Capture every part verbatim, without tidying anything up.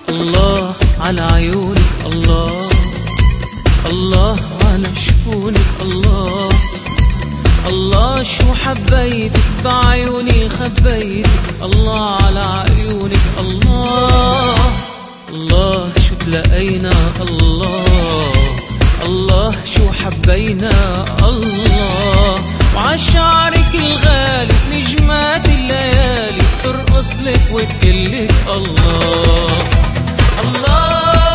الله على عيونك، الله الله على شفونك، الله الله شو حبيتك بعيوني خبيتك، الله على عيونك، الله الله شو تلاقينا، الله الله شو حبينا، الله وعشعرك الغالي نجمات الليالي ترقص لك وتقلك الله الله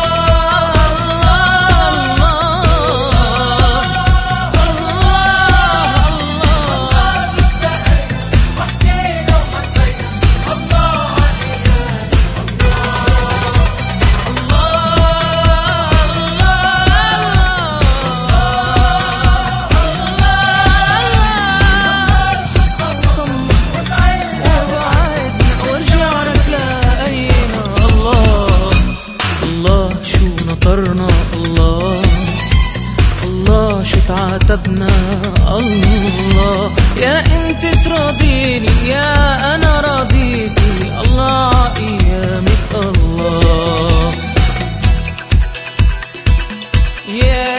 الله الله شو تعاتبنا، الله يا انت تراضيني يا انا راضيكي، الله ايامك الله يا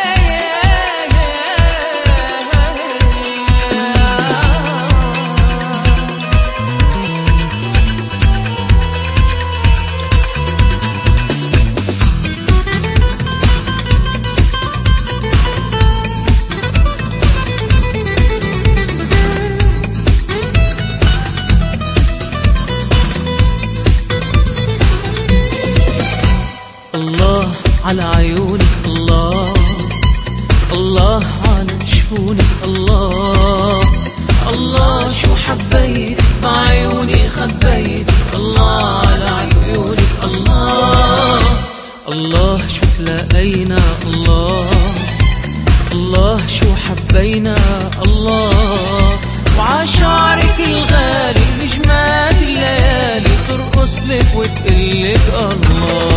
على عيونك، الله الله على شفونك، الله الله شو حبيت بعيوني خبيت، الله على عيونك، الله الله شو تلاقينا، الله الله شو حبينا، الله وعشعرك الغالي نجمات الليالي ترقص لك وتقلك الله